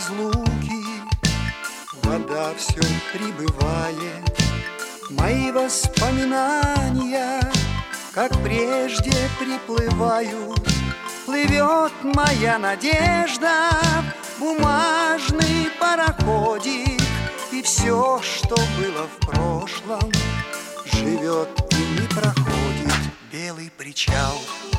разлуки, вода все прибывает. Мои воспоминания, как прежде, приплывают. Плывет моя надежда, бумажный пароходик, и все, что было в прошлом, живет и не проходит. Белый причал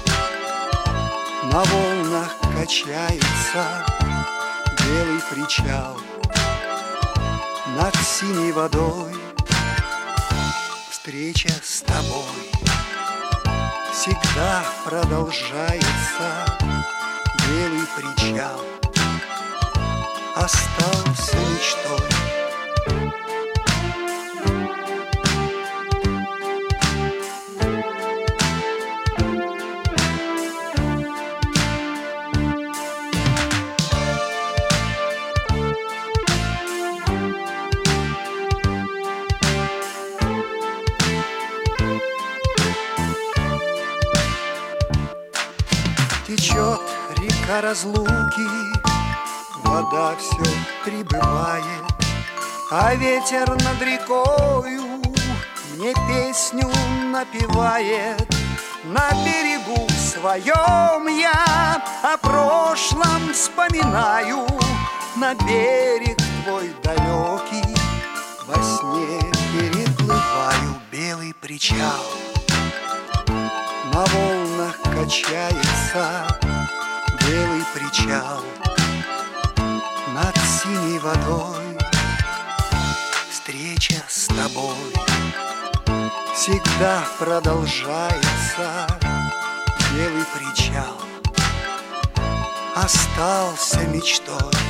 на волнах качается, белый причал над синей водой. Встреча с тобой всегда продолжается. Белый причал остался мечтой. Течет река разлуки, вода все прибывает, а ветер над рекою мне песню напевает. На берегу своем я о прошлом вспоминаю, на берег твой далекий во сне переплываю. Белый причал на волнах качается, белый причал над синей водой. Встреча с тобой всегда продолжается. Белый причал остался мечтой.